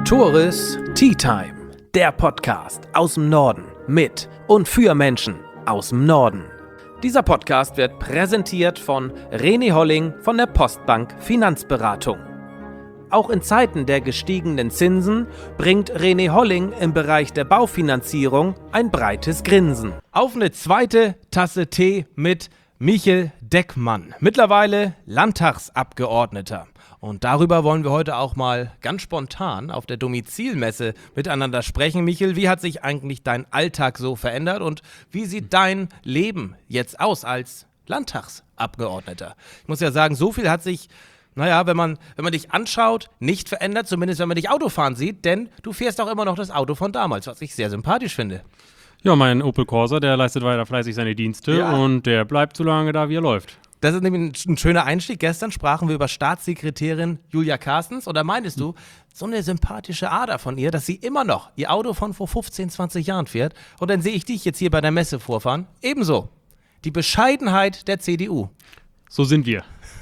Toris Tea Time, der Podcast aus dem Norden mit und für Menschen aus dem Norden. Dieser Podcast wird präsentiert von René Holling von der Postbank Finanzberatung. Auch in Zeiten der gestiegenen Zinsen bringt René Holling im Bereich der Baufinanzierung ein breites Grinsen. Auf eine zweite Tasse Tee mit Michel Deckmann, mittlerweile Landtagsabgeordneter. Und darüber wollen wir heute auch mal ganz spontan auf der Domizilmesse miteinander sprechen. Michel, wie hat sich eigentlich dein Alltag so verändert und wie sieht dein Leben jetzt aus als Landtagsabgeordneter? Ich muss ja sagen, so viel hat sich, wenn man dich anschaut, nicht verändert, zumindest wenn man dich Autofahren sieht, denn du fährst auch immer noch das Auto von damals, was ich sehr sympathisch finde. Ja, mein Opel Corsa, der leistet weiter fleißig seine Dienste und der bleibt so lange da, wie er läuft. Das ist nämlich ein schöner Einstieg. Gestern sprachen wir über Staatssekretärin Julia Carstens. Oder meintest du, so eine sympathische Ader von ihr, dass sie immer noch ihr Auto von vor 15, 20 Jahren fährt? Und dann sehe ich dich jetzt hier bei der Messe vorfahren. Ebenso. Die Bescheidenheit der CDU. So sind wir.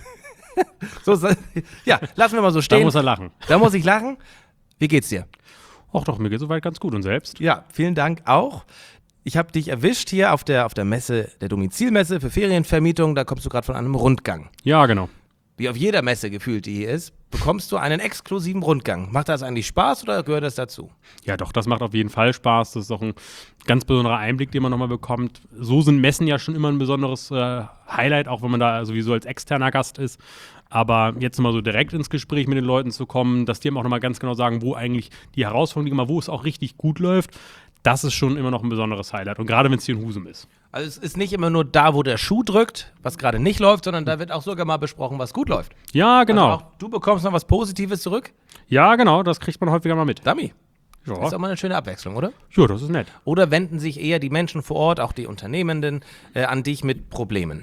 Ja, lassen wir mal so stehen. Da muss er lachen. Da muss ich lachen. Wie geht's dir? Ach doch, mir geht's soweit ganz gut. Und selbst? Ja, vielen Dank auch. Ich habe dich erwischt hier auf der Messe, der Domizilmesse für Ferienvermietung. Da kommst du gerade von einem Rundgang. Ja, genau. Wie auf jeder Messe gefühlt, die hier ist, bekommst du einen exklusiven Rundgang. Macht das eigentlich Spaß oder gehört das dazu? Ja, doch, das macht auf jeden Fall Spaß. Das ist auch ein ganz besonderer Einblick, den man nochmal bekommt. So sind Messen ja schon immer ein besonderes Highlight, auch wenn man da sowieso als externer Gast ist. Aber jetzt mal so direkt ins Gespräch mit den Leuten zu kommen, dass die eben auch nochmal ganz genau sagen, wo eigentlich die Herausforderungen liegen, wo es auch richtig gut läuft. Das ist schon immer noch ein besonderes Highlight. Und gerade wenn es hier in Husum ist. Also es ist nicht immer nur da, wo der Schuh drückt, was gerade nicht läuft, sondern da wird auch sogar mal besprochen, was gut läuft. Ja, genau. Also auch du bekommst noch was Positives zurück? Ja, genau. Das kriegt man häufiger mal mit. Dummy. Ja. Das ist auch mal eine schöne Abwechslung, oder? Ja, das ist nett. Oder wenden sich eher die Menschen vor Ort, auch die Unternehmenden, an dich mit Problemen?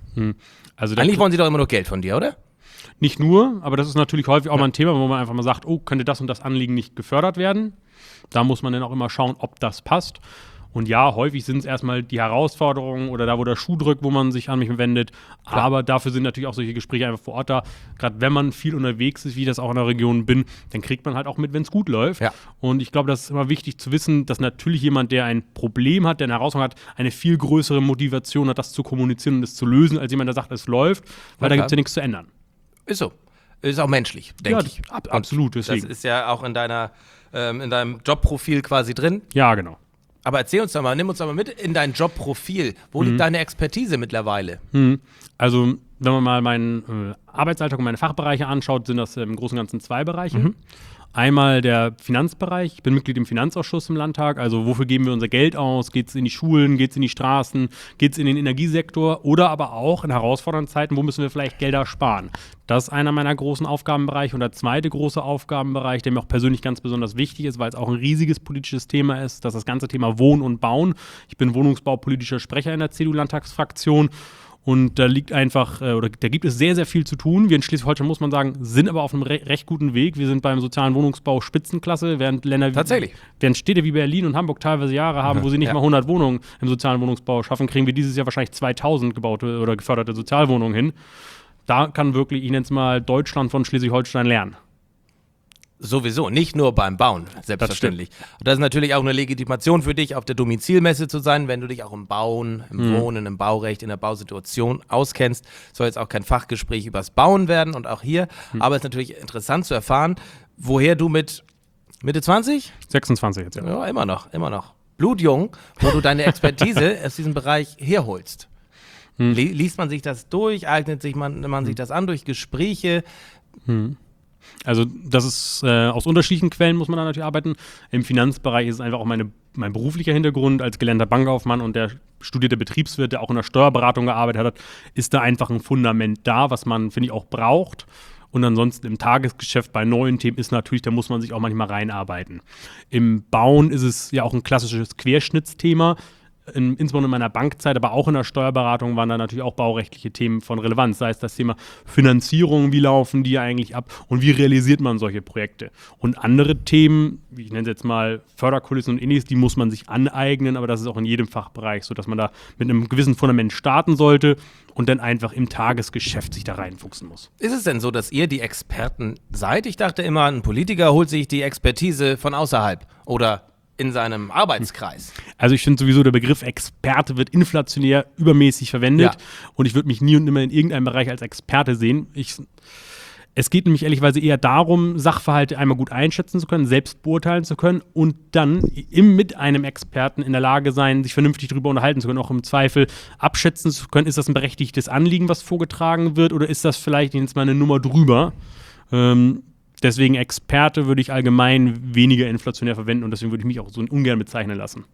Also Eigentlich wollen sie doch immer nur Geld von dir, oder? Nicht nur, aber das ist natürlich häufig auch mal ein Thema, wo man einfach mal sagt, oh, könnte das und das Anliegen nicht gefördert werden? Da muss man dann auch immer schauen, ob das passt. Und ja, häufig sind es erstmal die Herausforderungen oder da, wo der Schuh drückt, wo man sich an mich wendet. Klar. Aber dafür sind natürlich auch solche Gespräche einfach vor Ort da. Gerade wenn man viel unterwegs ist, wie ich das auch in der Region bin, dann kriegt man halt auch mit, wenn es gut läuft. Ja. Und ich glaube, das ist immer wichtig zu wissen, dass natürlich jemand, der ein Problem hat, der eine Herausforderung hat, eine viel größere Motivation hat, das zu kommunizieren und es zu lösen, als jemand, der sagt, es läuft. Weil da gibt es ja nichts zu ändern. Ist so. Ist auch menschlich, denke ich. Absolut, deswegen. Das ist ja auch in deinem Jobprofil quasi drin. Ja, genau. Aber erzähl uns doch mal, nimm uns doch mal mit in dein Jobprofil. Wo liegt deine Expertise mittlerweile? Also, wenn man mal meinen Arbeitsalltag und meine Fachbereiche anschaut, sind das im Großen und Ganzen 2 Bereiche. Einmal der Finanzbereich. Ich bin Mitglied im Finanzausschuss im Landtag. Also wofür geben wir unser Geld aus? Geht es in die Schulen? Geht es in die Straßen? Geht es in den Energiesektor? Oder aber auch in herausfordernden Zeiten, wo müssen wir vielleicht Gelder sparen? Das ist einer meiner großen Aufgabenbereiche. Und der zweite große Aufgabenbereich, der mir auch persönlich ganz besonders wichtig ist, weil es auch ein riesiges politisches Thema ist, das ist das ganze Thema Wohnen und Bauen. Ich bin wohnungsbaupolitischer Sprecher in der CDU-Landtagsfraktion. Und da liegt einfach, da gibt es sehr, sehr viel zu tun. Wir in Schleswig-Holstein, muss man sagen, sind aber auf einem recht guten Weg. Wir sind beim sozialen Wohnungsbau Spitzenklasse, während Städte wie Berlin und Hamburg teilweise Jahre haben, wo sie nicht mal 100 Wohnungen im sozialen Wohnungsbau schaffen, kriegen wir dieses Jahr wahrscheinlich 2000 gebaute oder geförderte Sozialwohnungen hin. Da kann wirklich, ich nenne es mal, Deutschland von Schleswig-Holstein lernen. Sowieso, nicht nur beim Bauen, selbstverständlich. Und das ist natürlich auch eine Legitimation für dich, auf der Domizilmesse zu sein, wenn du dich auch im Bauen, im Wohnen, im Baurecht, in der Bausituation auskennst. Soll jetzt auch kein Fachgespräch übers Bauen werden und auch hier. Aber es ist natürlich interessant zu erfahren, woher du mit Mitte 20? 26 jetzt, ja. Ja, immer noch. Blutjung, wo du deine Expertise aus diesem Bereich herholst. Liest man sich das durch, eignet sich man sich das an durch Gespräche? Also das ist aus unterschiedlichen Quellen muss man da natürlich arbeiten. Im Finanzbereich ist es einfach auch mein beruflicher Hintergrund als gelernter Bankkaufmann und der studierte Betriebswirt, der auch in der Steuerberatung gearbeitet hat, ist da einfach ein Fundament da, was man, finde ich, auch braucht. Und ansonsten im Tagesgeschäft bei neuen Themen ist natürlich, da muss man sich auch manchmal reinarbeiten. Im Bauen ist es ja auch ein klassisches Querschnittsthema. insbesondere in meiner Bankzeit, aber auch in der Steuerberatung waren da natürlich auch baurechtliche Themen von Relevanz. Sei es das Thema Finanzierung, wie laufen die eigentlich ab und wie realisiert man solche Projekte. Und andere Themen, wie ich nenne es jetzt mal Förderkulissen und ähnliches, die muss man sich aneignen, aber das ist auch in jedem Fachbereich so, dass man da mit einem gewissen Fundament starten sollte und dann einfach im Tagesgeschäft sich da reinfuchsen muss. Ist es denn so, dass ihr die Experten seid? Ich dachte immer, ein Politiker holt sich die Expertise von außerhalb oder in seinem Arbeitskreis. Also ich finde sowieso, der Begriff Experte wird inflationär übermäßig verwendet und ich würde mich nie und nimmer in irgendeinem Bereich als Experte sehen. Es geht nämlich ehrlicherweise eher darum, Sachverhalte einmal gut einschätzen zu können, selbst beurteilen zu können und dann mit einem Experten in der Lage sein, sich vernünftig darüber unterhalten zu können, auch im Zweifel abschätzen zu können, ist das ein berechtigtes Anliegen, was vorgetragen wird, oder ist das vielleicht jetzt mal eine Nummer drüber? Deswegen Experte würde ich allgemein weniger inflationär verwenden und deswegen würde ich mich auch so ungern bezeichnen lassen.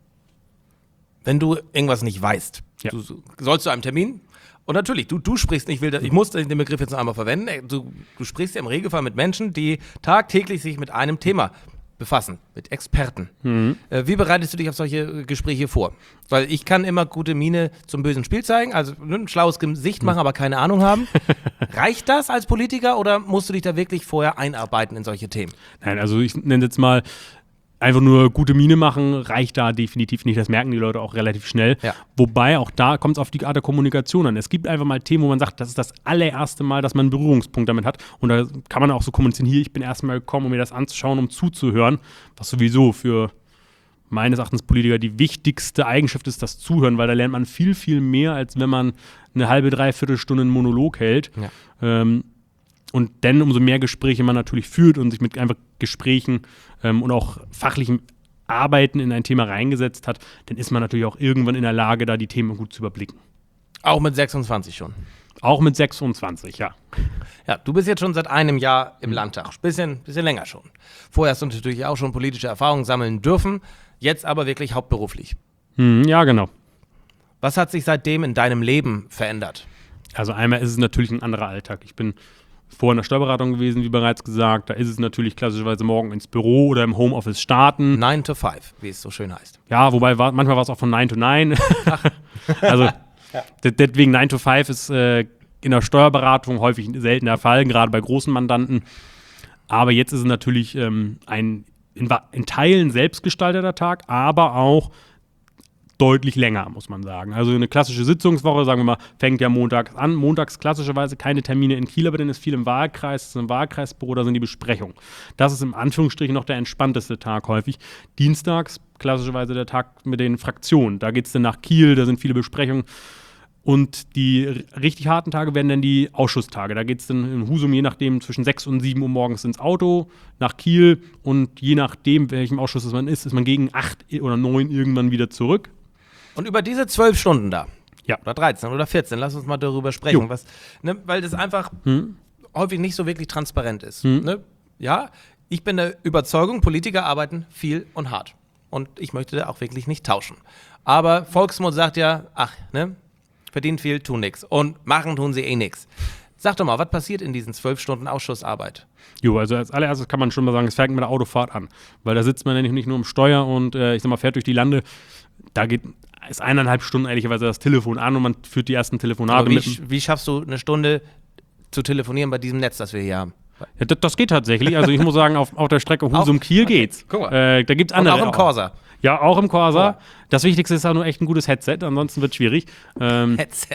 Wenn du irgendwas nicht weißt, du sollst zu einem Termin. Und natürlich, du sprichst nicht, ich muss den Begriff jetzt noch einmal verwenden, du sprichst ja im Regelfall mit Menschen, die tagtäglich sich mit einem Thema befassen, mit Experten. Wie bereitest du dich auf solche Gespräche vor? Weil ich kann immer gute Miene zum bösen Spiel zeigen, also ein schlaues Gesicht machen, aber keine Ahnung haben. Reicht das als Politiker oder musst du dich da wirklich vorher einarbeiten in solche Themen? Nein, also ich nenne jetzt mal einfach nur gute Miene machen, reicht da definitiv nicht. Das merken die Leute auch relativ schnell. Ja. Wobei, auch da kommt es auf die Art der Kommunikation an. Es gibt einfach mal Themen, wo man sagt, das ist das allererste Mal, dass man einen Berührungspunkt damit hat. Und da kann man auch so kommunizieren, hier, ich bin erstmal gekommen, um mir das anzuschauen, um zuzuhören. Was sowieso für meines Erachtens Politiker die wichtigste Eigenschaft ist, das Zuhören, weil da lernt man viel, viel mehr, als wenn man eine halbe, dreiviertel Stunde einen Monolog hält. Ja. Und dann, umso mehr Gespräche man natürlich führt und sich mit einfach Gesprächen und auch fachlichem Arbeiten in ein Thema reingesetzt hat, dann ist man natürlich auch irgendwann in der Lage, da die Themen gut zu überblicken. Auch mit 26 schon? Auch mit 26, ja. Ja, du bist jetzt schon seit einem Jahr im Landtag, bisschen länger schon. Vorher hast du natürlich auch schon politische Erfahrungen sammeln dürfen, jetzt aber wirklich hauptberuflich. Ja, genau. Was hat sich seitdem in deinem Leben verändert? Also einmal ist es natürlich ein anderer Alltag. Ich bin vorher in der Steuerberatung gewesen, wie bereits gesagt. Da ist es natürlich klassischerweise morgen ins Büro oder im Homeoffice starten. 9 to 5, wie es so schön heißt. Ja, wobei manchmal war es auch von 9 to 9. Also deswegen 9 to 5 ist in der Steuerberatung häufig selten der Fall, gerade bei großen Mandanten. Aber jetzt ist es natürlich ein in Teilen selbstgestalteter Tag, aber auch deutlich länger, muss man sagen. Also eine klassische Sitzungswoche, sagen wir mal, fängt ja montags an. Montags klassischerweise keine Termine in Kiel, aber dann ist viel im Wahlkreis, das ist im Wahlkreisbüro, da sind die Besprechungen. Das ist im Anführungsstrichen noch der entspannteste Tag häufig. Dienstags klassischerweise der Tag mit den Fraktionen. Da geht es dann nach Kiel, da sind viele Besprechungen. Und die richtig harten Tage werden dann die Ausschusstage. Da geht es dann in Husum, je nachdem, zwischen 6 und 7 Uhr morgens ins Auto nach Kiel. Und je nachdem, welchem Ausschuss man ist man gegen 8 oder 9 irgendwann wieder zurück. Und über diese 12 Stunden da, oder 13 oder 14, lass uns mal darüber sprechen, weil das einfach häufig nicht so wirklich transparent ist. Ne? Ja, ich bin der Überzeugung, Politiker arbeiten viel und hart. Und ich möchte da auch wirklich nicht tauschen. Aber Volksmund sagt ja, verdient viel, tun nix. Und machen tun sie nix. Sag doch mal, was passiert in diesen 12 Stunden Ausschussarbeit? Also als allererstes kann man schon mal sagen, es fängt mit der Autofahrt an. Weil da sitzt man ja nicht nur im Steuer und fährt durch die Lande. Da ist 1,5 Stunden ehrlicherweise das Telefon an und man führt die ersten Telefonate. Aber wie schaffst du eine Stunde zu telefonieren bei diesem Netz, das wir hier haben? Ja, das geht tatsächlich. Also ich muss sagen, auf der Strecke Husum-Kiel geht's. Guck mal. Da gibt's andere. Und auch im Corsa. Ja, auch im Corsa. Das Wichtigste ist auch nur echt ein gutes Headset, ansonsten wird es schwierig. Headset.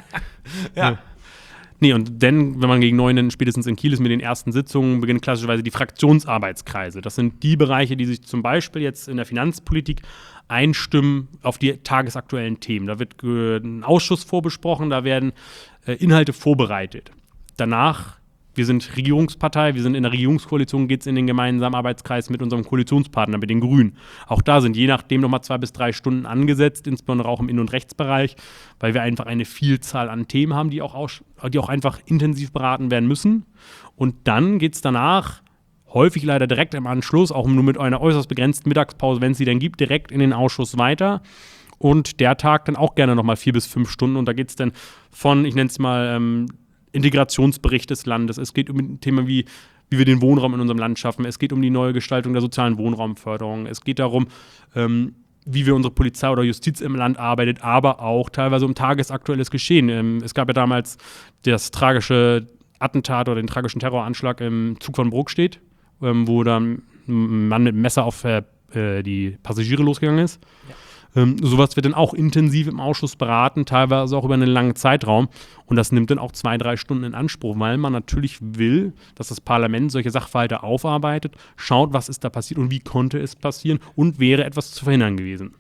Ja. Nee, und dann, wenn man gegen 9 dann spätestens in Kiel ist mit den ersten Sitzungen, beginnen klassischerweise die Fraktionsarbeitskreise. Das sind die Bereiche, die sich zum Beispiel jetzt in der Finanzpolitik einstimmen auf die tagesaktuellen Themen. Da wird ein Ausschuss vorbesprochen, da werden Inhalte vorbereitet. Danach, wir sind Regierungspartei, wir sind in der Regierungskoalition, geht es in den gemeinsamen Arbeitskreis mit unserem Koalitionspartner, mit den Grünen. Auch da sind je nachdem nochmal 2 bis 3 Stunden angesetzt, insbesondere auch im Innen- und Rechtsbereich, weil wir einfach eine Vielzahl an Themen haben, die auch einfach intensiv beraten werden müssen. Und dann geht es danach häufig leider direkt im Anschluss, auch nur mit einer äußerst begrenzten Mittagspause, wenn es sie denn gibt, direkt in den Ausschuss weiter. Und der Tag dann auch gerne nochmal 4 bis 5 Stunden. Und da geht es dann von, ich nenne es mal, Integrationsbericht des Landes. Es geht um ein Thema wie wir den Wohnraum in unserem Land schaffen. Es geht um die neue Gestaltung der sozialen Wohnraumförderung. Es geht darum, wie wir unsere Polizei oder Justiz im Land arbeitet, aber auch teilweise um tagesaktuelles Geschehen. Es gab ja damals das tragische Attentat oder den tragischen Terroranschlag im Zug von Brokstedt, wo dann ein Mann mit einem Messer auf die Passagiere losgegangen ist. Ja. Sowas wird dann auch intensiv im Ausschuss beraten, teilweise auch über einen langen Zeitraum. Und das nimmt dann auch 2-3 Stunden in Anspruch, weil man natürlich will, dass das Parlament solche Sachverhalte aufarbeitet, schaut, was ist da passiert und wie konnte es passieren und wäre etwas zu verhindern gewesen.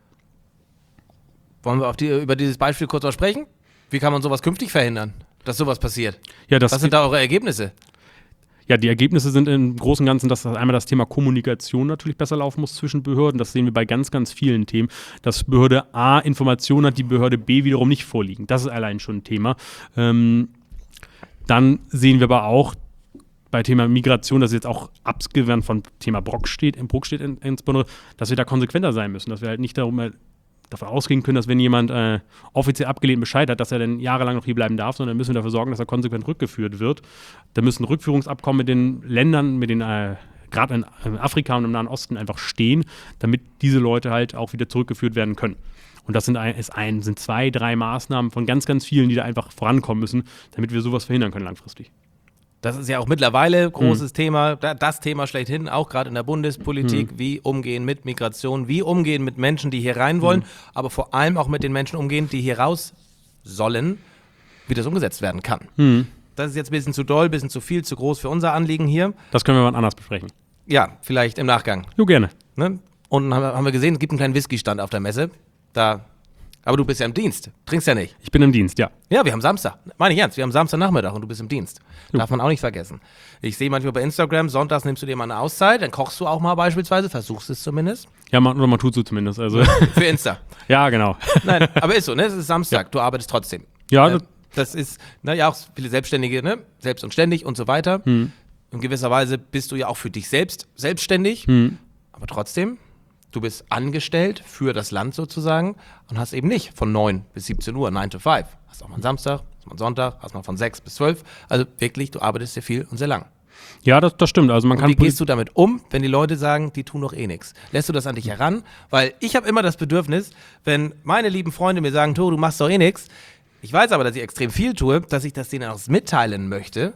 Wollen wir über dieses Beispiel kurz mal sprechen? Wie kann man sowas künftig verhindern, dass sowas passiert? Ja, was sind da eure Ergebnisse? Ja, die Ergebnisse sind im Großen und Ganzen, dass einmal das Thema Kommunikation natürlich besser laufen muss zwischen Behörden. Das sehen wir bei ganz, ganz vielen Themen. Dass Behörde A Informationen hat, die Behörde B wiederum nicht vorliegen. Das ist allein schon ein Thema. Dann sehen wir aber auch bei Thema Migration, das ist jetzt auch abgewandt von Thema Brokstedt insbesondere, dass wir da konsequenter sein müssen. Dass wir halt nicht davon ausgehen können, dass wenn jemand offiziell abgelehnt Bescheid hat, dass er dann jahrelang noch hier bleiben darf, sondern müssen wir dafür sorgen, dass er konsequent rückgeführt wird. Da müssen Rückführungsabkommen mit den Ländern, mit den gerade in Afrika und im Nahen Osten einfach stehen, damit diese Leute halt auch wieder zurückgeführt werden können. Und das sind 2-3 Maßnahmen von ganz, ganz vielen, die da einfach vorankommen müssen, damit wir sowas verhindern können langfristig. Das ist ja auch mittlerweile großes Thema, das Thema schlechthin, auch gerade in der Bundespolitik, wie umgehen mit Migration, wie umgehen mit Menschen, die hier rein wollen, aber vor allem auch mit den Menschen umgehen, die hier raus sollen, wie das umgesetzt werden kann. Das ist jetzt ein bisschen zu doll, ein bisschen zu viel, zu groß für unser Anliegen hier. Das können wir mal anders besprechen. Ja, vielleicht im Nachgang. Jo, gerne. Ne? Und haben wir gesehen, es gibt einen kleinen Whisky-Stand auf der Messe. Aber du bist ja im Dienst, trinkst ja nicht. Ich bin im Dienst, ja. Ja, wir haben Samstag. Meine ich ernst, wir haben Samstagnachmittag und du bist im Dienst. Darf man auch nicht vergessen. Ich sehe manchmal bei Instagram, sonntags nimmst du dir mal eine Auszeit, dann kochst du auch mal beispielsweise, versuchst es zumindest. Ja, man tut so zumindest. Also. Für Insta. Ja, genau. Nein, aber ist so, ne? Es ist Samstag, du arbeitest trotzdem. Ja, das ist, ja auch viele Selbstständige, ne? Selbst und ständig und so weiter. In gewisser Weise bist du ja auch für dich selbst selbstständig, aber trotzdem. Du bist angestellt für das Land sozusagen und hast eben nicht von 9 bis 17 Uhr, 9 to 5. Hast auch mal einen Samstag, hast mal einen Sonntag, hast mal von 6 bis 12. Also wirklich, du arbeitest sehr viel und sehr lang. Ja, das stimmt. Also man kann wie gehst du damit um, wenn die Leute sagen, die tun doch eh nichts? Lässt du das an dich heran? Weil ich habe immer das Bedürfnis, wenn meine lieben Freunde mir sagen, du machst doch eh nichts, ich weiß aber, dass ich extrem viel tue, dass ich das denen auch mitteilen möchte.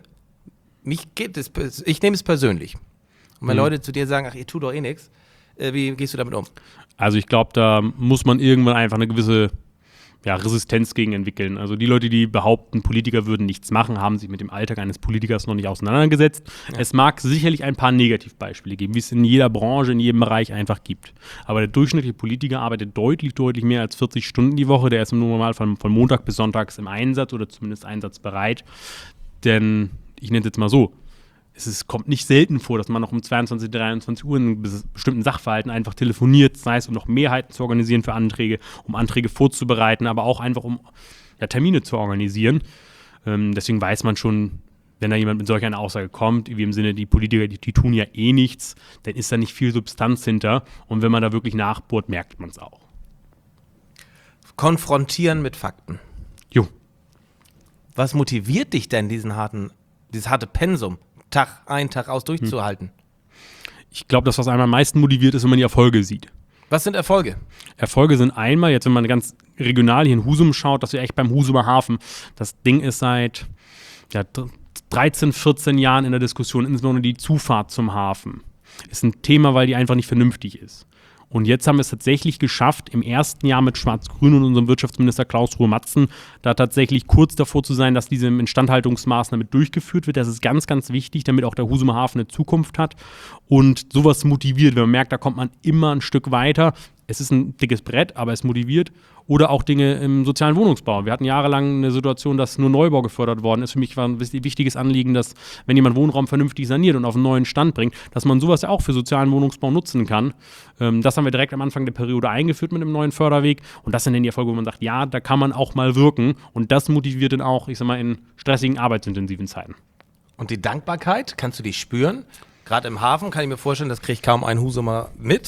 Ich nehme es persönlich. Und wenn Leute zu dir sagen, ach, ihr tut doch eh nichts, wie gehst du damit um? Also ich glaube, da muss man irgendwann einfach eine gewisse Resistenz gegen entwickeln. Also die Leute, die behaupten, Politiker würden nichts machen, haben sich mit dem Alltag eines Politikers noch nicht auseinandergesetzt. Ja. Es mag sicherlich ein paar Negativbeispiele geben, wie es in jeder Branche, in jedem Bereich einfach gibt. Aber der durchschnittliche Politiker arbeitet deutlich mehr als 40 Stunden die Woche. Der ist im Normalfall von Montag bis Sonntags im Einsatz oder zumindest einsatzbereit. Denn, ich nenne es jetzt mal so, es kommt nicht selten vor, dass man noch um 22, 23 Uhr in bestimmten Sachverhalten einfach telefoniert, sei es um noch Mehrheiten zu organisieren für Anträge, um Anträge vorzubereiten, aber auch einfach um Termine zu organisieren. Deswegen weiß man schon, wenn da jemand mit solch einer Aussage kommt, wie im Sinne, die Politiker, die tun ja eh nichts, dann ist da nicht viel Substanz hinter. Und wenn man da wirklich nachbohrt, merkt man es auch. Konfrontieren mit Fakten. Jo. Was motiviert dich denn, dieses harte Pensum, Tag ein, Tag aus durchzuhalten? Ich glaube, das, was einmal am meisten motiviert, ist, wenn man die Erfolge sieht. Was sind Erfolge? Erfolge sind einmal, jetzt wenn man ganz regional hier in Husum schaut, dass wir echt beim Husumer Hafen, das Ding ist seit 13, 14 Jahren in der Diskussion, insbesondere die Zufahrt zum Hafen. Ist ein Thema, weil die einfach nicht vernünftig ist. Und jetzt haben wir es tatsächlich geschafft, im ersten Jahr mit Schwarz-Grün und unserem Wirtschaftsminister Klaus Ruhe-Matzen da tatsächlich kurz davor zu sein, dass diese Instandhaltungsmaßnahme durchgeführt wird. Das ist ganz, ganz wichtig, damit auch der Husumer Hafen eine Zukunft hat. Und sowas motiviert, wenn man merkt, da kommt man immer ein Stück weiter. Es ist ein dickes Brett, aber es motiviert. Oder auch Dinge im sozialen Wohnungsbau. Wir hatten jahrelang eine Situation, dass nur Neubau gefördert worden ist. Für mich war ein wichtiges Anliegen, dass, wenn jemand Wohnraum vernünftig saniert und auf einen neuen Stand bringt, dass man sowas ja auch für sozialen Wohnungsbau nutzen kann. Das haben wir direkt am Anfang der Periode eingeführt mit dem neuen Förderweg. Und das sind dann die Erfolge, wo man sagt, ja, da kann man auch mal wirken. Und das motiviert dann auch, ich sag mal, in stressigen, arbeitsintensiven Zeiten. Und die Dankbarkeit, kannst du die spüren? Gerade im Hafen kann ich mir vorstellen, das kriegt kaum ein Husumer mit.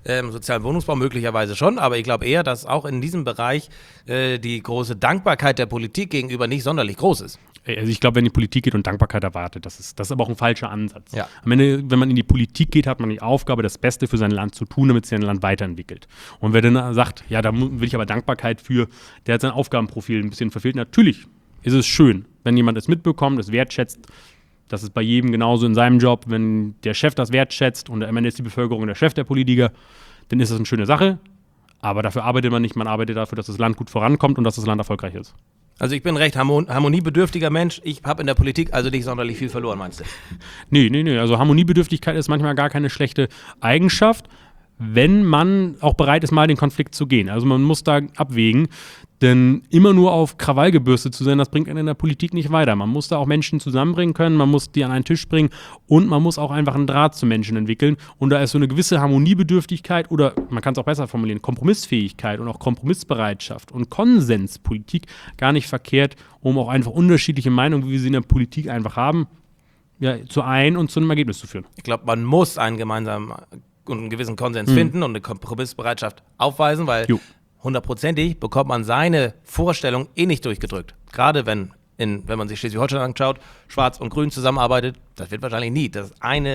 sozialen Wohnungsbau möglicherweise schon, aber ich glaube eher, dass auch in diesem Bereich die große Dankbarkeit der Politik gegenüber nicht sonderlich groß ist. Also ich glaube, wenn die Politik geht und Dankbarkeit erwartet, das ist aber auch ein falscher Ansatz. Ja. Am Ende, wenn man in die Politik geht, hat man die Aufgabe, das Beste für sein Land zu tun, damit sich sein Land weiterentwickelt. Und wer dann sagt, ja, da will ich aber Dankbarkeit für, der hat sein Aufgabenprofil ein bisschen verfehlt. Natürlich ist es schön, wenn jemand es mitbekommt, es wertschätzt. Das ist bei jedem genauso in seinem Job. Wenn der Chef das wertschätzt und am Ende ist die Bevölkerung der Chef der Politiker, dann ist das eine schöne Sache. Aber dafür arbeitet man nicht. Man arbeitet dafür, dass das Land gut vorankommt und dass das Land erfolgreich ist. Also ich bin ein recht harmoniebedürftiger Mensch. Ich habe in der Politik also nicht sonderlich viel verloren, meinst du? Nee. Also Harmoniebedürftigkeit ist manchmal gar keine schlechte Eigenschaft, wenn man auch bereit ist, mal den Konflikt zu gehen. Also man muss da abwägen, denn immer nur auf Krawall gebürstet zu sein, das bringt einen in der Politik nicht weiter. Man muss da auch Menschen zusammenbringen können, man muss die an einen Tisch bringen und man muss auch einfach einen Draht zu Menschen entwickeln. Und da ist so eine gewisse Harmoniebedürftigkeit oder man kann es auch besser formulieren, Kompromissfähigkeit und auch Kompromissbereitschaft und Konsenspolitik gar nicht verkehrt, um auch einfach unterschiedliche Meinungen, wie wir sie in der Politik einfach haben, ja, zu ein und zu einem Ergebnis zu führen. Ich glaube, man muss einen gemeinsamen und einen gewissen Konsens finden und eine Kompromissbereitschaft aufweisen, weil 100%ig bekommt man seine Vorstellung nicht durchgedrückt. Gerade wenn man sich Schleswig-Holstein anschaut, Schwarz und Grün zusammenarbeitet, das wird wahrscheinlich nie. Dass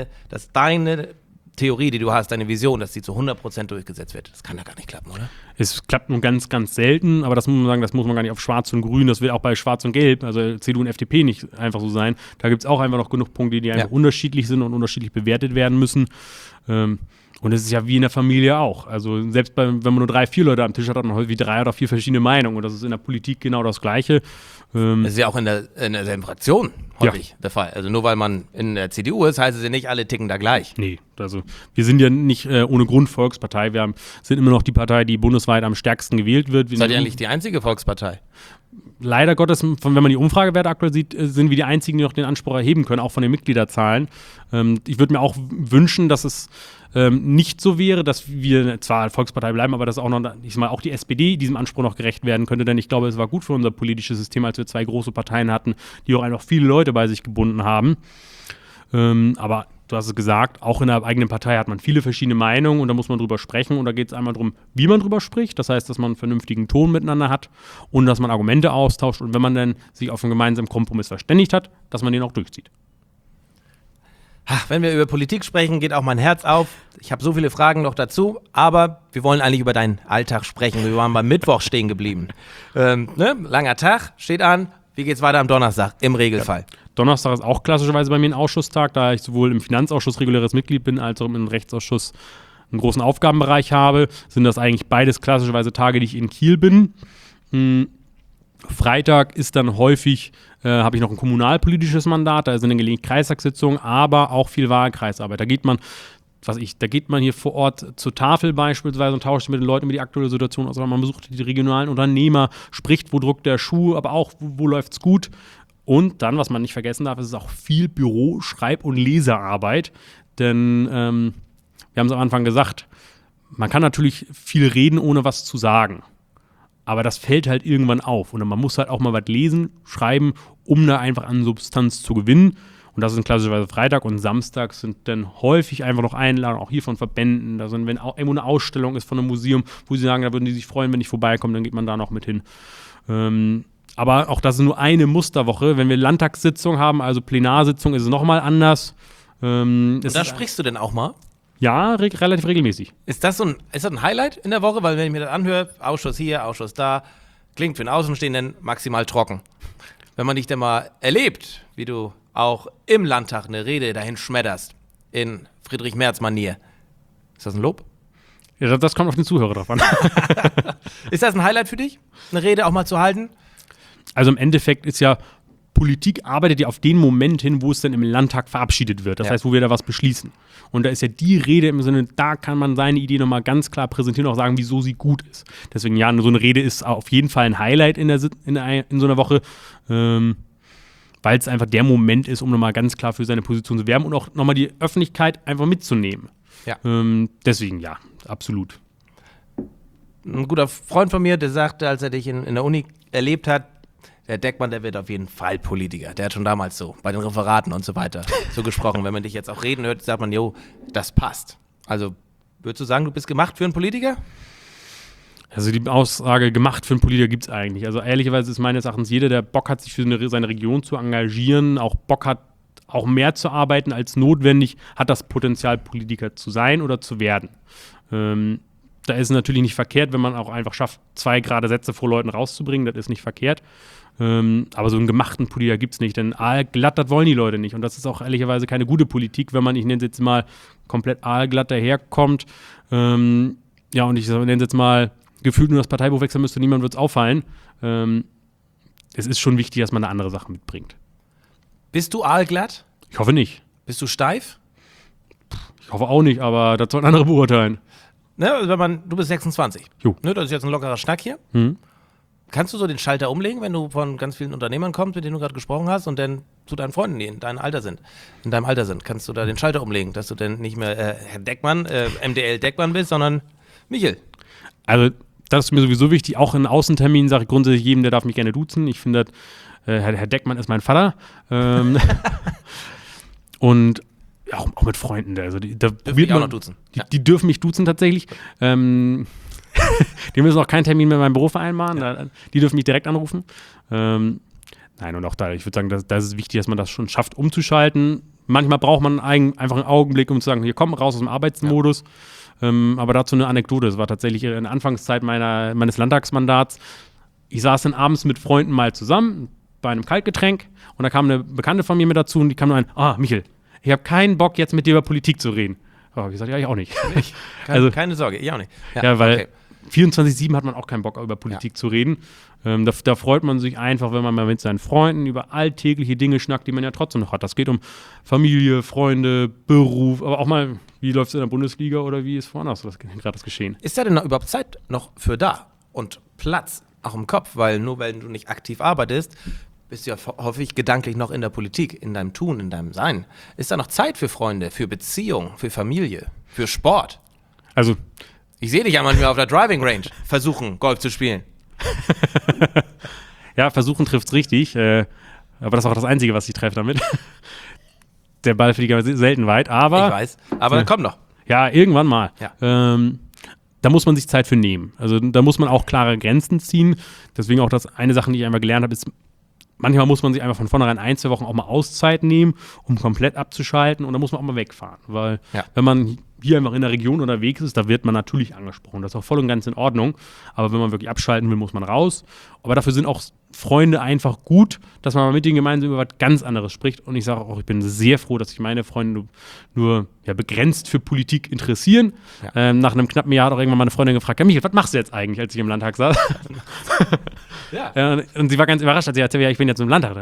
deine Theorie, die du hast, deine Vision, dass die zu 100% durchgesetzt wird. Das kann ja gar nicht klappen, oder? Es klappt nur ganz, ganz selten, aber das muss man sagen, das muss man gar nicht auf Schwarz und Grün, das wird auch bei Schwarz und Gelb, also CDU und FDP nicht einfach so sein. Da gibt es auch einfach noch genug Punkte, die einfach unterschiedlich sind und unterschiedlich bewertet werden müssen. Und es ist ja wie in der Familie auch. Also selbst wenn man nur 3, 4 Leute am Tisch hat, hat man häufig 3 oder 4 verschiedene Meinungen. Und das ist in der Politik genau das Gleiche. Das ist ja auch in derselben Fraktion häufig der Fall. Also nur weil man in der CDU ist, heißt es ja nicht, alle ticken da gleich. Nee, also wir sind ja nicht ohne Grund Volkspartei. Wir sind immer noch die Partei, die bundesweit am stärksten gewählt wird. Seid ihr eigentlich die einzige Volkspartei? Leider Gottes, wenn man die Umfragewerte aktuell sieht, sind wir die einzigen, die noch den Anspruch erheben können, auch von den Mitgliederzahlen. Ich würde mir auch wünschen, dass es nicht so wäre, dass wir zwar Volkspartei bleiben, aber dass auch noch, ich sag mal, auch die SPD diesem Anspruch noch gerecht werden könnte, denn ich glaube, es war gut für unser politisches System, als wir 2 große Parteien hatten, die auch einfach viele Leute bei sich gebunden haben. Aber du hast es gesagt, auch in der eigenen Partei hat man viele verschiedene Meinungen und da muss man drüber sprechen und da geht es einmal darum, wie man drüber spricht, das heißt, dass man einen vernünftigen Ton miteinander hat und dass man Argumente austauscht und wenn man dann sich auf einen gemeinsamen Kompromiss verständigt hat, dass man den auch durchzieht. Wenn wir über Politik sprechen, geht auch mein Herz auf. Ich habe so viele Fragen noch dazu, aber wir wollen eigentlich über deinen Alltag sprechen. Wir waren beim Mittwoch stehen geblieben. Langer Tag, steht an. Wie geht's weiter am Donnerstag im Regelfall? Ja. Donnerstag ist auch klassischerweise bei mir ein Ausschusstag, da ich sowohl im Finanzausschuss reguläres Mitglied bin, als auch im Rechtsausschuss einen großen Aufgabenbereich habe. Sind das eigentlich beides klassischerweise Tage, die ich in Kiel bin. Freitag ist dann häufig, habe ich noch ein kommunalpolitisches Mandat, da sind dann gelegentlich Kreistagssitzungen, aber auch viel Wahlkreisarbeit. Da geht man hier vor Ort zur Tafel beispielsweise und tauscht mit den Leuten über die aktuelle Situation aus, man besucht die regionalen Unternehmer, spricht, wo drückt der Schuh, aber auch, wo läuft's gut. Und dann, was man nicht vergessen darf, ist auch viel Büro-, Schreib- und Lesearbeit, denn wir haben es am Anfang gesagt, man kann natürlich viel reden, ohne was zu sagen. Aber das fällt halt irgendwann auf. Und man muss halt auch mal was lesen, schreiben, um da einfach an Substanz zu gewinnen. Und das sind klassischerweise Freitag und Samstag sind dann häufig einfach noch Einladungen, auch hier von Verbänden. Da sind, wenn auch irgendwo eine Ausstellung ist von einem Museum, wo sie sagen, da würden die sich freuen, wenn ich vorbeikomme, dann geht man da noch mit hin. Aber auch das ist nur eine Musterwoche. Wenn wir Landtagssitzung haben, also Plenarsitzung, ist es nochmal anders. Da sprichst du denn auch mal? Ja, relativ regelmäßig. Ist das ein Highlight in der Woche? Weil wenn ich mir das anhöre, Ausschuss hier, Ausschuss da, klingt für einen Außenstehenden maximal trocken. Wenn man dich denn mal erlebt, wie du auch im Landtag eine Rede dahin schmetterst, in Friedrich-Merz-Manier, ist das ein Lob? Ja, das kommt auf den Zuhörer drauf an. Ist das ein Highlight für dich, eine Rede auch mal zu halten? Also im Endeffekt ist ja, Politik arbeitet ja auf den Moment hin, wo es dann im Landtag verabschiedet wird. Das heißt, wo wir da was beschließen. Und da ist ja die Rede im Sinne, da kann man seine Idee nochmal ganz klar präsentieren und auch sagen, wieso sie gut ist. Deswegen, ja, so eine Rede ist auf jeden Fall ein Highlight in so einer Woche, weil es einfach der Moment ist, um nochmal ganz klar für seine Position zu werben und auch nochmal die Öffentlichkeit einfach mitzunehmen. Ja. Deswegen, ja, absolut. Ein guter Freund von mir, der sagte, als er dich in der Uni erlebt hat, der Deckmann, der wird auf jeden Fall Politiker. Der hat schon damals so bei den Referaten und so weiter so gesprochen. Wenn man dich jetzt auch reden hört, sagt man, jo, das passt. Also Würdest du sagen, du bist gemacht für einen Politiker? Also die Aussage, gemacht für einen Politiker gibt es eigentlich. Also ehrlicherweise ist meines Erachtens jeder, der Bock hat, sich für seine Region zu engagieren, auch Bock hat, auch mehr zu arbeiten als notwendig, hat das Potenzial, Politiker zu sein oder zu werden. Da ist es natürlich nicht verkehrt, wenn man auch einfach schafft, 2 gerade Sätze vor Leuten rauszubringen, das ist nicht verkehrt. Aber so einen gemachten Politiker gibt es nicht, denn aalglatt, das wollen die Leute nicht. Und das ist auch ehrlicherweise keine gute Politik, wenn man, ich nenne es jetzt mal, komplett aalglatt daherkommt. Und ich nenne es jetzt mal, gefühlt nur das Parteibuch wechseln müsste, niemand wird es auffallen. Es ist schon wichtig, dass man eine andere Sache mitbringt. Bist du aalglatt? Ich hoffe nicht. Bist du steif? Ich hoffe auch nicht, aber das sollen andere beurteilen. Ne, du bist 26. Jo. Ne, das ist jetzt ein lockerer Schnack hier. Kannst du so den Schalter umlegen, wenn du von ganz vielen Unternehmern kommst, mit denen du gerade gesprochen hast und dann zu deinen Freunden, die in deinem Alter sind, kannst du da den Schalter umlegen, dass du dann nicht mehr Herr Deckmann, MDL Deckmann bist, sondern Michel? Also das ist mir sowieso wichtig. Auch in Außenterminen sage ich grundsätzlich jedem, der darf mich gerne duzen. Ich finde, Herr Deckmann ist mein Vater. Und auch mit Freunden. Also die dürfen mich duzen tatsächlich. Die müssen auch keinen Termin mit meinem Büro vereinbaren. Ja. Die dürfen mich direkt anrufen. Nein, und auch da, ich würde sagen, da ist es wichtig, dass man das schon schafft, umzuschalten. Manchmal braucht man einfach einen Augenblick, um zu sagen, hier komm, raus aus dem Arbeitsmodus. Ja. Aber dazu eine Anekdote. Das war tatsächlich in der Anfangszeit meines Landtagsmandats. Ich saß dann abends mit Freunden mal zusammen bei einem Kaltgetränk und da kam eine Bekannte von mir mit dazu und die kam nur Michel, ich habe keinen Bock, jetzt mit dir über Politik zu reden. Oh, ich gesagt, ja, ich auch nicht. Keine Sorge, ich auch nicht. Ja, weil 24/7 hat man auch keinen Bock, über Politik zu reden. Da freut man sich einfach, wenn man mal mit seinen Freunden über alltägliche Dinge schnackt, die man ja trotzdem noch hat. Das geht um Familie, Freunde, Beruf, aber auch mal, wie läuft es in der Bundesliga oder wie ist woanders gerade das Geschehen? Ist da denn noch überhaupt Zeit noch für da und Platz, auch im Kopf? Weil nur wenn du nicht aktiv arbeitest, bist du ja häufig gedanklich noch in der Politik, in deinem Tun, in deinem Sein. Ist da noch Zeit für Freunde, für Beziehung, für Familie, für Sport? Also ich sehe dich ja manchmal auf der Driving Range versuchen, Golf zu spielen. Ja, versuchen trifft's richtig. Aber das ist auch das Einzige, was ich treffe damit. Der Ball fliegt aber selten weit, aber... Ich weiß, aber komm noch. Ja, irgendwann mal. Ja. Da muss man sich Zeit für nehmen. Also da muss man auch klare Grenzen ziehen. Deswegen auch das eine Sache, die ich einmal gelernt habe, ist, manchmal muss man sich einfach von vornherein 1-2 Wochen auch mal Auszeit nehmen, um komplett abzuschalten und da muss man auch mal wegfahren. Weil wenn man hier einfach in der Region unterwegs ist, da wird man natürlich angesprochen. Das ist auch voll und ganz in Ordnung. Aber wenn man wirklich abschalten will, muss man raus. Aber dafür sind auch Freunde einfach gut, dass man mal mit denen gemeinsam über was ganz anderes spricht. Und ich sage auch, ich bin sehr froh, dass sich meine Freunde nur begrenzt für Politik interessieren. Ja. Nach einem knappen Jahr hat auch irgendwann meine Freundin gefragt, ja, Michael, was machst du jetzt eigentlich, als ich im Landtag saß? Ja. Und sie war ganz überrascht, als sie erzählte, ja, ich bin jetzt im Landtag.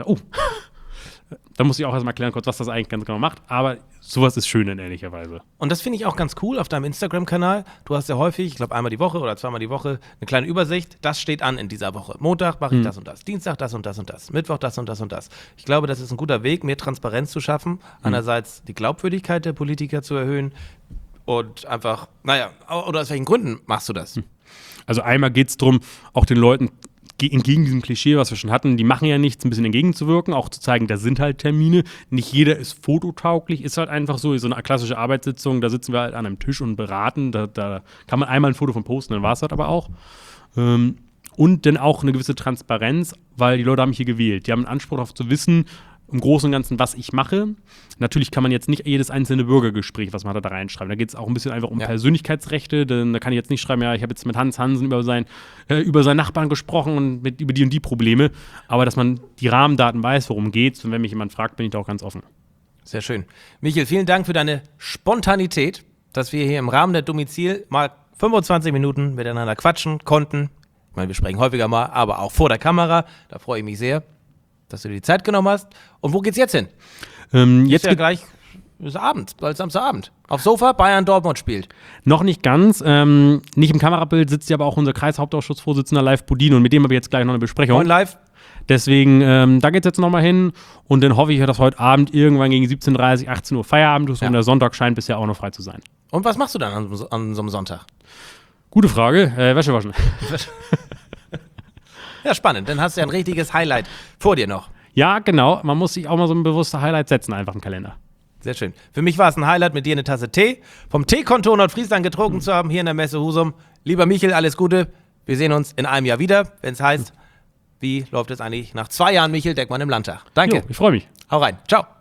Da muss ich auch erstmal klären, kurz, was das eigentlich ganz genau macht. Aber sowas ist schön, ehrlicherweise. Und das finde ich auch ganz cool auf deinem Instagram-Kanal. Du hast ja häufig, ich glaube einmal die Woche oder zweimal die Woche, eine kleine Übersicht. Das steht an in dieser Woche. Montag mache ich das und das. Dienstag das und das und das. Mittwoch das und das und das. Ich glaube, das ist ein guter Weg, mehr Transparenz zu schaffen. Einerseits die Glaubwürdigkeit der Politiker zu erhöhen und einfach, oder aus welchen Gründen machst du das? Also einmal geht es darum, auch den Leuten entgegen diesem Klischee, was wir schon hatten, die machen ja nichts, ein bisschen entgegenzuwirken, auch zu zeigen, da sind halt Termine. Nicht jeder ist fototauglich, ist halt einfach so. So eine klassische Arbeitssitzung, da sitzen wir halt an einem Tisch und beraten. Da kann man einmal ein Foto von posten, dann war es halt aber auch. Und dann auch eine gewisse Transparenz, weil die Leute haben mich hier gewählt. Die haben einen Anspruch darauf zu wissen, im Großen und Ganzen, was ich mache. Natürlich kann man jetzt nicht jedes einzelne Bürgergespräch, was man da reinschreiben. Da geht es auch ein bisschen einfach um Persönlichkeitsrechte. Denn da kann ich jetzt nicht schreiben, ja, ich habe jetzt mit Hans Hansen über seinen Nachbarn gesprochen und über die und die Probleme. Aber dass man die Rahmendaten weiß, worum geht's. Und wenn mich jemand fragt, bin ich da auch ganz offen. Sehr schön. Michael, vielen Dank für deine Spontanität, dass wir hier im Rahmen der Domizil mal 25 Minuten miteinander quatschen konnten. Ich meine, wir sprechen häufiger mal, aber auch vor der Kamera. Da freue ich mich sehr, dass du dir die Zeit genommen hast. Und wo geht's jetzt hin? Jetzt ja gleich ist Abend, bald Samstagabend. Auf Sofa, Bayern Dortmund spielt. Noch nicht ganz. Nicht im Kamerabild sitzt ja aber auch unser Kreishauptausschussvorsitzender Live Budin und mit dem habe ich jetzt gleich noch eine Besprechung. Moin Live. Deswegen, da geht's jetzt nochmal hin und dann hoffe ich, dass heute Abend irgendwann gegen 17:30, 18 Uhr Feierabend ist und der Sonntag scheint bisher auch noch frei zu sein. Und was machst du dann an so einem Sonntag? Gute Frage. Wäsche waschen. Ja, spannend. Dann hast du ja ein richtiges Highlight vor dir noch. Ja, genau. Man muss sich auch mal so ein bewusstes Highlight setzen, einfach im Kalender. Sehr schön. Für mich war es ein Highlight, mit dir eine Tasse Tee vom Teekonto Nordfriesland getrunken zu haben, hier in der Messe Husum. Lieber Michel, alles Gute. Wir sehen uns in einem Jahr wieder, wenn es heißt, wie läuft es eigentlich nach 2 Jahren Michel Deckmann im Landtag. Danke. Jo, ich freue mich. Hau rein. Ciao.